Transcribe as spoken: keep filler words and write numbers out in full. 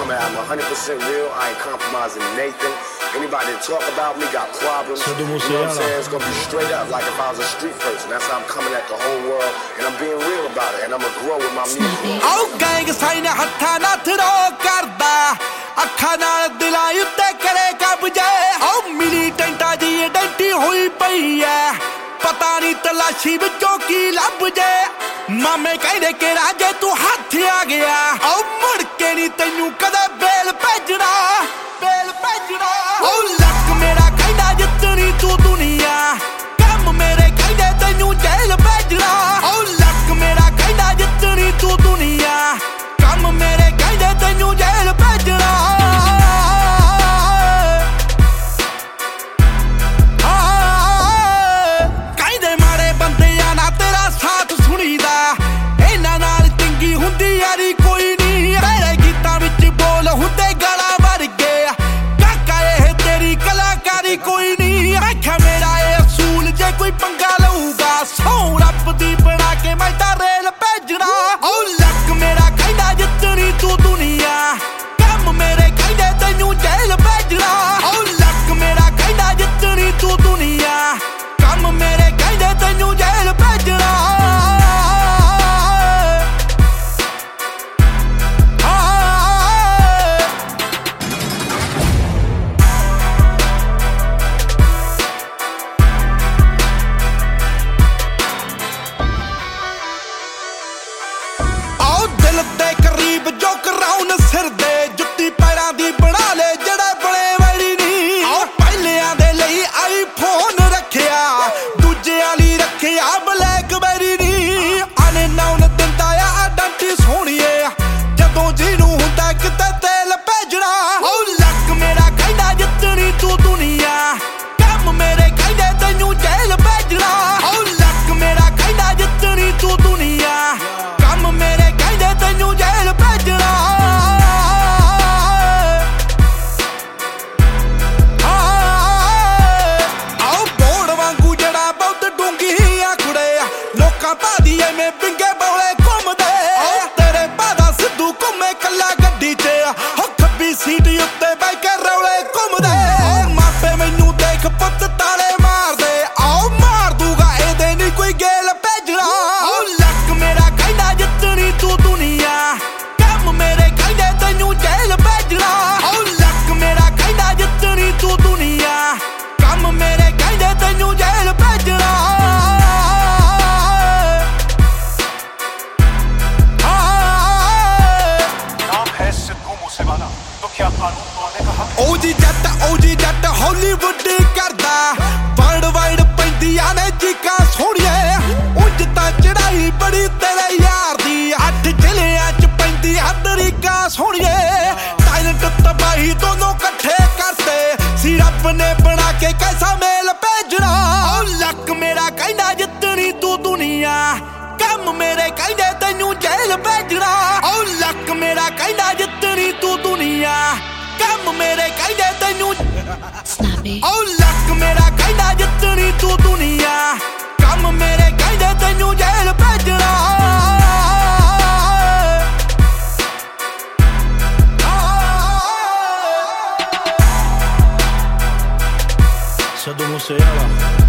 I'm at. I'm one hundred percent real. I ain't compromising Nathan. Anybody that talk about me got problems. You know what I'm saying? It's gonna be straight up like if I was a street person. That's how I'm coming at the whole world, and I'm being real about it, and I'm gonna grow with my music. Oh, gang sign ਹੱਥਾਂ ਨਾਲ throw ਕਰਦਾ ਅੱਖਾਂ ਨਾਲ ਦਿਲਾਂ ਉੱਤੇ ਕਰੇ ਕਬਜ਼ੇ ਓ ਮਿਲੀ ਟੈਂਟਾ ਦੀ ਡੈਂਟੀ ਹੋਈ ਪਈ ਐ ਪਤਾ ਨਹੀਂ ਤਲਾਸ਼ੀ ਵਿੱਚੋਂ ਕੀ ਲੱਭ ਜੇ ਮਾਮੇ ਕਹਿੰਦੇ ਕਿ ਰਾਜੇ ਤੂੰ ਹੱਥ ਆ ਗਿਆ ਓ ਮੁੜ ਕੇ ਨਹੀਂ ਤੈਨੂੰ ਕਦੇ ਬੇਲ ਭੇਜਣਾ ਬੇਲ ਭੇਜਣਾ ਓ ਲੱਕ ਮੇਰਾ ਕਹਿੰਦਾ ਜਿੱਤਣੀ ਤੂੰ ਦੁਨੀਆ ਕੰਮ ਮੇਰੇ ਕਹਿੰਦੇ ਤੈਨੂੰ ਜੇਲ੍ਹ ਭੇਜਣਾ ਓ ਲੱਕ ਮੇਰਾ ਕਹਿੰਦਾ ਜਿੱਤਣੀ ਤੂੰ ਦੁਨੀਆ ਕੰਮ ਮੇਰੇ ਕਹਿੰਦੇ ਤੈਨੂੰ ਜੇਲ੍ਹ ਭੇਜਣਾ ਕਹਿੰਦੇ ਮਾੜੇ ਬੰਦਿਆਂ ਨਾਲ ਤੇਰਾ ਸਾਥ ਸੁਣੀਦਾ ਇਹਨਾਂ ਨਾਲ ਚੰਗੀ ਹੁੰਦੀ ਯਾਰੀ ਕੋਈ ਨਹੀਂ ਤੇਰੇ ਗੀਤਾਂ ਵਿੱਚ ਬੋਲ ਹੁੰਦੇ ਗਾਲਾਂ ਵਰਗੇ ਕਾਕਾ ਇਹ ਤੇਰੀ ਕਲਾਕਾਰੀ ਕੋਈ ਨਹੀਂ ਵੇਖਿਆ ਮੇਰਾ ਇਹ ਅਸੂਲ ਜੇ ਕੋਈ ਪੰਗਾ ਲਊਗਾ ਸੌ ਰੱਬ ਦੀ ਬਣਾ ਕੇ ਮੈਂ ਤਾਂ ਰੇਲ ਭੇਜਣਾ ਓ ਲੱਕ ਮੇਰਾ ਕਹਿੰਦਾ ਜਿੱਤਣੀ ਤੂੰ ਦੁਨੀਆ ਕੰਮ ਮੇਰੇ ਕਹਿੰਦੇ ਤੈਨੂੰ ਜੇਲ੍ਹ ਭੇਜਣਾ ਓ ਲੱਕ ਮੇਰਾ ਕਹਿੰਦਾ ਜਿੱਤਣੀ ਤੂੰ ਦੁਨੀਆ ਕੰਮ ਮੇਰੇ ਕਹਿੰਦੇ ਤੈਨੂੰ ਜੇਲ੍ਹ ਭੇਜਣਾ ਦਿਲ ਦੇ ਕਰੀਬ ਜੋ ਕਰਾਉਣ ਸਿਰ ਦੇ ਜੁੱਤੀ ਪੈਰਾਂ ਦੀ ਬਣਾ ਲੈ ਜਿਹੜੇ ਬਣੇ ਵੈਲੀ ਨਹੀਂ ਆ ਪਹਿਲਿਆਂ ਦੇ ਲਈ ਆਈਫੋਨ ਰੱਖਿਆ ਦੂਜਿਆਂ ਲਈ ਰੱਖਿਆ ਬਲੈਕਬੈਰੀ ਨਹੀਂ ਆਨੇ ਨਾਉਨ ਦਿੰਦਾ ਆ ਡੰਟੀ ਸੋਹਣੀਏ ਜਦੋਂ ਜਿਹਨੂੰ ਹੁੰਦਾ ਕਿਤੇ ਤੇਲ ਭੇਜਣਾ ਓ ਲੱਕ ਮੇਰਾ ਕਹਿੰਦਾ ਜਿੱਤਣੀ ਤੂੰ ਦੁਨੀਆ ਕੰਮ ਮੇਰੇ ਕਹਿੰਦੇ ਤੈਨੂੰ ਜੇਲ੍ਹ ਭੇਜਣਾ ਓ ਲੱਕ ਮੇਰਾ ਕਹਿੰਦਾ ਜਿੱਤਣੀ ਤੂੰ ਦੁਨੀਆ ਕੰਮ ਮੇਰੇ ਕਹਿੰਦੇ ਤੈਨੂੰ ਜੇਲ੍ਹ ਭੇਜਣਾ ਆਓ ਬੋੜ ਵਾਂਗੂ ਜਿਹੜਾ ਬਹੁਤ ਡੂੰਗੀ ਆ ਕੁੜੇ ਲੋਕਾਂ ਭਾਦੀ ਐਵੇਂ ਪਿੰਗੇ ਬੌਲੇ ਘੁੰਮਦੇ ਤੇਰੇ ਬਾਦਾ ਸਿੱਧੂ ਘੁੰਮੇ ਕੱਲਾ ਗੱਡੀ 'ਚ ਹੋ ਖੱਬੀ ਸੀਟ ਉੱਤੇ ਬਹਿ ਕੇ ਰੌਲੇ ਘੁੰਮਦੇ ਮਾਪੇ ਮੈਨੂੰ ਦੇਖ ਪੁੱਤ ਤਾਲੇ ਮਾਰਦੇ ਆਓ ਮਾਰ ਦੂਗਾ ਇਹਦੇ ਨਹੀਂ ਕੋਈ ਗੇਲ ਭੇਜਣਾ ਓ ਲੱਕ ਮੇਰਾ ਕਹਿੰਦਾ ਜਿੱਤਣੀ ਤੂੰ ਦੁਨੀਆ ਕੰਮ ਮੇਰੇ ਕਹਿੰਦੇ ਤੈਨੂੰ ਜੇਲ੍ਹ ਭੇਜਣਾ ਓ ਲੱਕ ਮੇਰਾ ਕਹਿੰਦਾ ਜਿੱਤਣੀ ਤੂੰ ਦੁਨੀਆ ਕੰਮ ਮੇਰੇ ਕਹਿੰਦੇ ਤੈਨੂੰ ਜੇਲ੍ਹ ਭੇਜਣਾ ਓ ਜੀ ਜੱਟ ਓ ਜੀ ਜੱਟ ਹਾਲੀਵੁੱਡ ਕਰਦਾ ਵਰਲਡ ਵਾਈਡ ਪੈਂਦੀਆਂ ਨੇ ਚੀਕਾਂ ਸੋਹਣੀਏ ਉਂਝ ਤਾਂ ਚੜਾਈ ਬੜੀ ਤੇਰੇ ਯਾਰ ਦੀ ਅੱਠ ਜ਼ਿਲ੍ਹਿਆਂ 'ਚ ਪੈਂਦੀ ਹਦਰੀਕਾ ਸੋਹਣੀਏ ਟੈਲੈਂਟ ਤਬਾਹੀ ਦੋਨੋਂ ਇਕੱਠੇ ਕਰਤੇ ਸੀ ਰੱਬ ਨੇ ਬਣਾ ਕੇ ਕੈਸਾ ਮੇਲ ਭੇਜਣਾ ਓ ਲੱਕ ਮੇਰਾ ਕਹਿੰਦਾ ਜਿੱਤਣੀ ਤੂੰ ਦੁਨੀਆ ਕੰਮ ਮੇਰੇ ਕਹਿੰਦੇ ਤੈਨੂੰ ਜੇਲ੍ਹ ਭੇਜਣਾ ਓ ਲੱਕ ਮੇਰਾ ਕਹਿੰਦਾ ਜਿੱਤਣੀ ਤੂੰ ਦੁਨੀਆ ਕੰਮ ਮੇਰੇ ਕਹਿੰਦੇ ਤੈਨੂੰ ਓ ਲੱਕ ਮੇਰਾ ਕਹਿੰਦਾ ਜਿੱਤਣੀ ਤੂੰ ਦੁਨੀਆ ਕੰਮ ਮੇਰੇ ਕਹਿੰਦੇ ਤੈਨੂੰ ਜੇਲ੍ਹ ਭੇਜਣਾ Sadhu Mooseyala